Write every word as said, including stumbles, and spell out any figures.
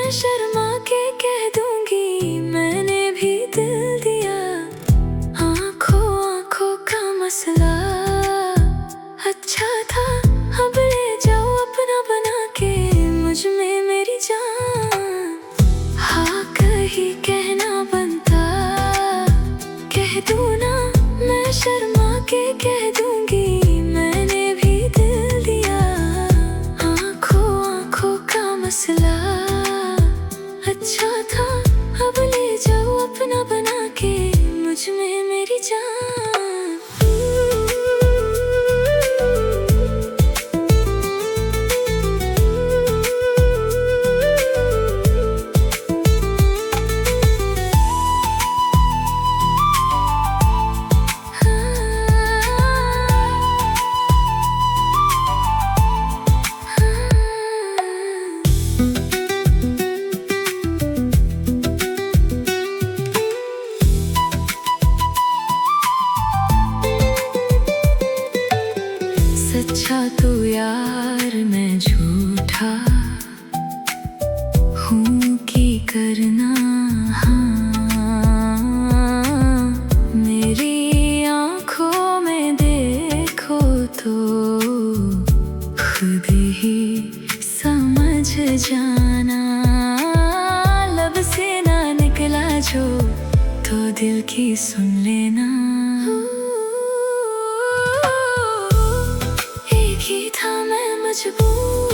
मैं शर्मा के कह दूंगी मैंने भी दिल दिया। आंखों आंखों का मसला अच्छा था, अब ले जाओ अपना बना के मुझ में मेरी जान। हाँ कहीं कहना बनता, कह दूं ना मैं शर्मा के कह दूंगी मैंने भी दिल दिया। आंखों आंखों का मसला अच्छा था, अब ले जाओ अपना बना के मुझ में मेरी जान। सच्चा तो यार मैं झूठा हूँ कि करना। हाँ मेरी आँखों में देखो तो खुद ही समझ जाना। लब से ना निकला जो तो दिल की सुन लेना। ही था मैं मजबूर।